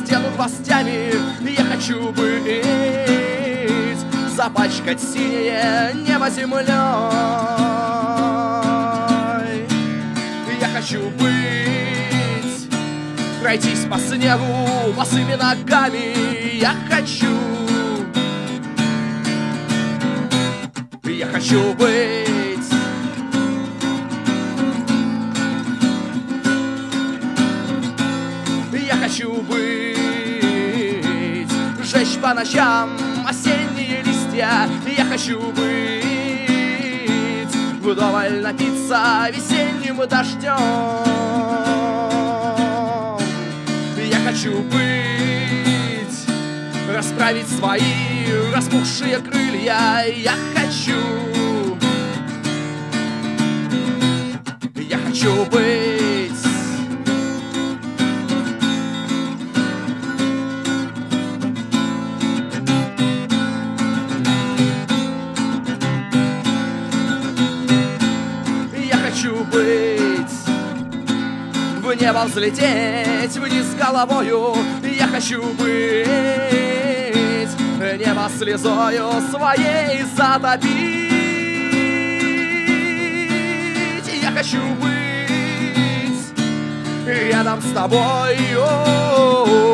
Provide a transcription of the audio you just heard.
стену гвоздями. Я хочу быть, запачкать синее небо землей. Я хочу быть, пройтись по снегу босыми ногами. Я хочу быть. Я хочу быть, жечь по ночам осенние листья. Я хочу быть, вдоволь напиться весенним дождем. Я хочу быть, расправить свои распухшие крылья. Я хочу быть. Я хочу быть, в небо взлететь вниз головою. Я хочу быть, небо слезою своей затопить. Я хочу быть рядом с тобой.